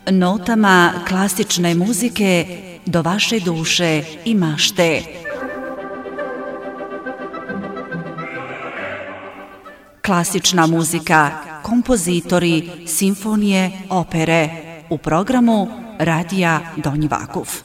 Notama klasične muzike do vaše duše i mašte. Klasična muzika, kompozitori, simfonije, opere u programu Radija Donji Vakuf.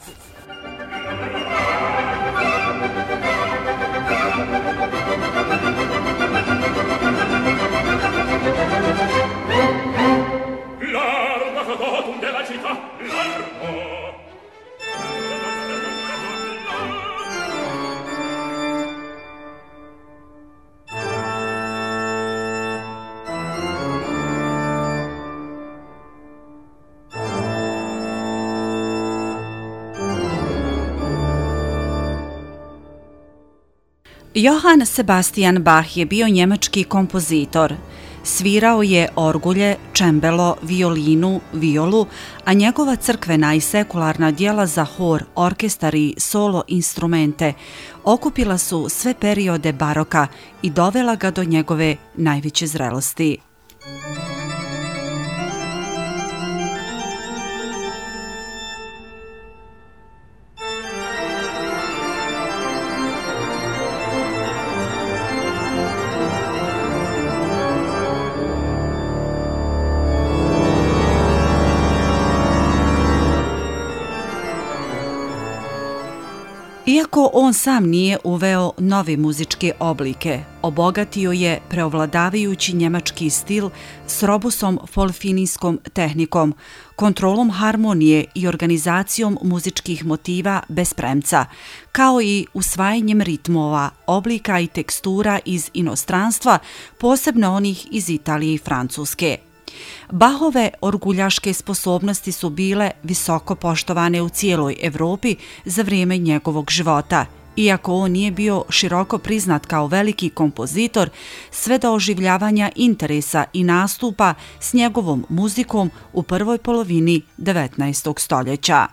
Johann Sebastian Bach je bio njemački kompozitor. Svirao je orgulje, čembelo, violinu, violu, a njegova crkvena i sekularna djela za hor, orkestar i solo instrumente okupila su sve periode baroka i dovela ga do njegove najveće zrelosti. Iako on sam nije uveo nove muzičke oblike, obogatio je preovladavajući njemački stil s robusom folfinijskom tehnikom, kontrolom harmonije i organizacijom muzičkih motiva bez premca, kao i usvajanjem ritmova, oblika i tekstura iz inostranstva, posebno onih iz Italije i Francuske. Bachove orguljaške sposobnosti su bile visoko poštovane u cijeloj Evropi za vrijeme njegovog života, iako on nije bio široko priznat kao veliki kompozitor, sve do oživljavanja interesa i nastupa s njegovom muzikom u prvoj polovini 19. stoljeća.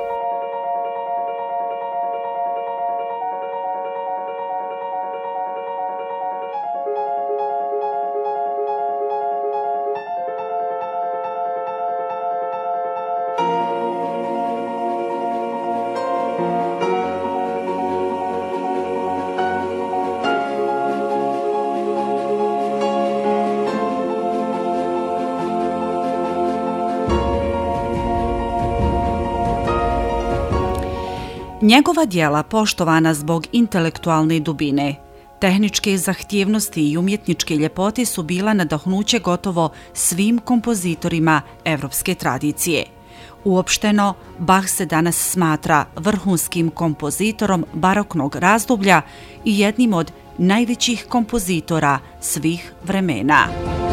Njegova djela, poštovana zbog intelektualne dubine, tehničke zahtjevnosti i umjetničke ljepote, su bila nadahnuće gotovo svim kompozitorima evropske tradicije. Uopšteno, Bach se danas smatra vrhunskim kompozitorom baroknog razdoblja i jednim od najvećih kompozitora svih vremena.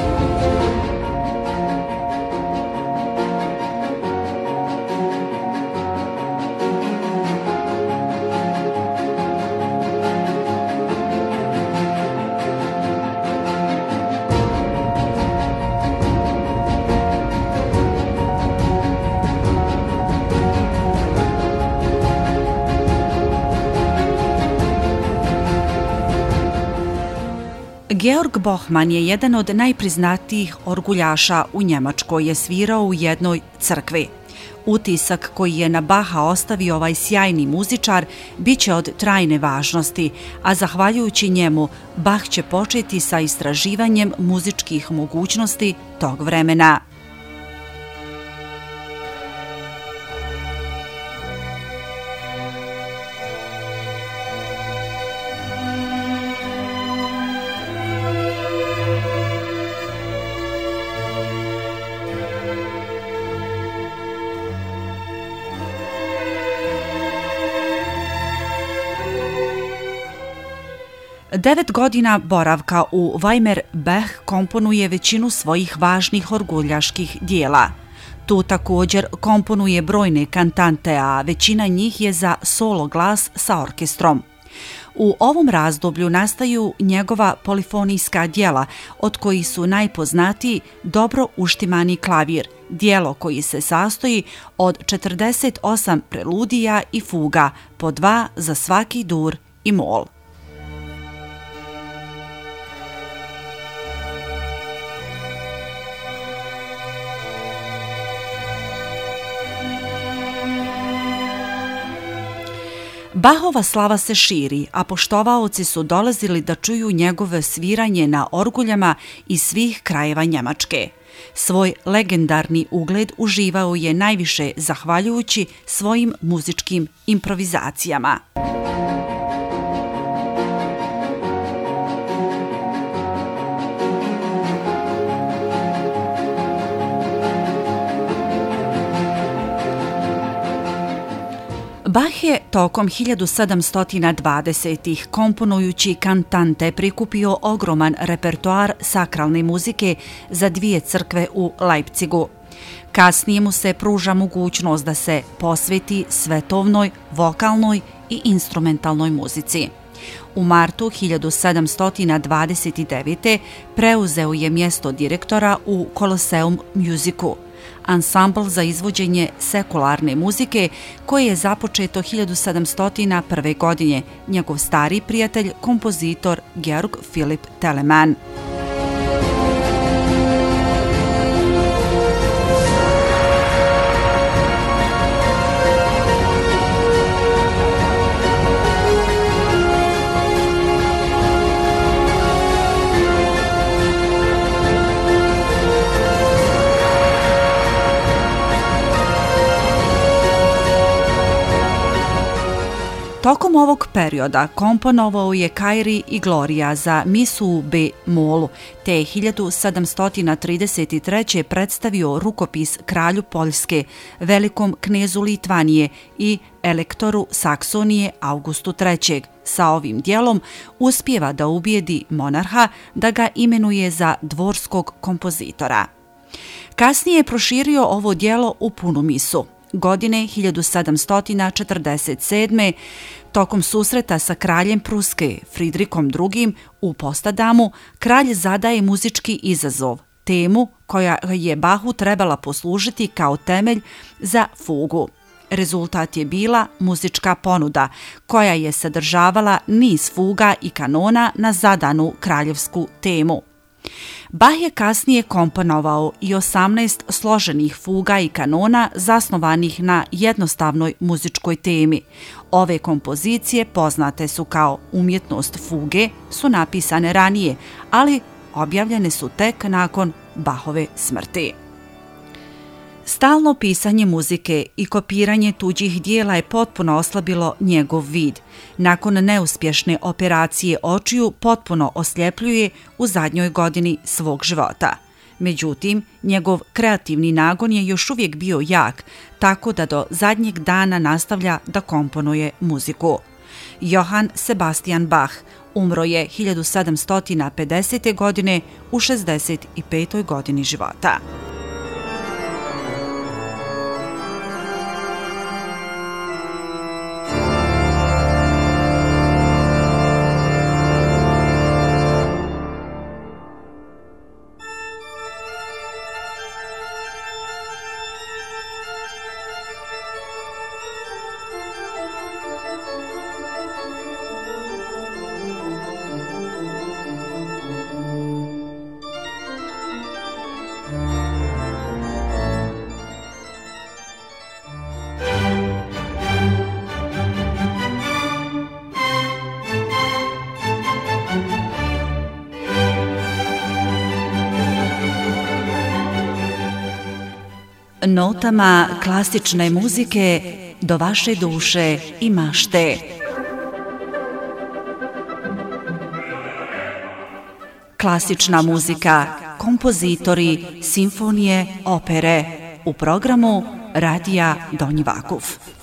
Georg Bohmann je jedan od najpriznatijih orguljaša u Njemačkoj, je svirao u jednoj crkvi. Utisak koji je na Bacha ostavio ovaj sjajni muzičar bit će od trajne važnosti, a zahvaljujući njemu Bach će početi sa istraživanjem muzičkih mogućnosti tog vremena. Devet godina boravka u Weimar Bach komponuje većinu svojih važnih orguljaških dijela. Tu također komponuje brojne kantante, a većina njih je za solo glas sa orkestrom. U ovom razdoblju nastaju njegova polifonijska djela, od kojih su najpoznatiji dobro uštimani klavir, djelo koji se sastoji od 48 preludija i fuga, po 2 za svaki dur i mol. Bachova slava se širi, a poštovaoci su dolazili da čuju njegove sviranje na orguljama iz svih krajeva Njemačke. Svoj legendarni ugled uživao je najviše zahvaljujući svojim muzičkim improvizacijama. Bach je tokom 1720-ih komponujući kantante prikupio ogroman repertoar sakralne muzike za 2 crkve u Leipzigu. Kasnije mu se pruža mogućnost da se posveti svetovnoj, vokalnoj i instrumentalnoj muzici. U martu 1729. preuzeo je mjesto direktora u Colosseum Musicu, ansambl za izvođenje sekularne muzike koje je započeto 1701. godine, njegov stari prijatelj, kompozitor Georg Philipp Telemann. Tokom ovog perioda komponovao je Kyrie i Gloria za misu u B-molu, te je 1733. predstavio rukopis kralju Poljske, velikom knezu Litvanije i elektoru Saksonije Augustu III. Sa ovim dijelom uspijeva da ubijedi monarha da ga imenuje za dvorskog kompozitora. Kasnije je proširio ovo dijelo u punu misu. Godine 1747. tokom susreta sa kraljem Pruske Fridrikom II. U Postadamu, kralj zadaje muzički izazov, temu koja je Bachu trebala poslužiti kao temelj za fugu. Rezultat je bila muzička ponuda, koja je sadržavala niz fuga i kanona na zadanu kraljevsku temu. Bach je kasnije komponovao i 18 složenih fuga i kanona zasnovanih na jednostavnoj muzičkoj temi. Ove kompozicije, poznate su kao umjetnost fuge, su napisane ranije, ali objavljene su tek nakon Bachove smrti. Stalno pisanje muzike i kopiranje tuđih dijela je potpuno oslabilo njegov vid. Nakon neuspješne operacije očiju potpuno osljepljuje u zadnjoj godini svog života. Međutim, njegov kreativni nagon je još uvijek bio jak, tako da do zadnjeg dana nastavlja da komponuje muziku. Johann Sebastian Bach umro je 1750. godine u 65. godini života. Notama klasične muzike do vaše duše i mašte. Klasična muzika, kompozitori, simfonije, opere u programu Radija Donji Vakuf.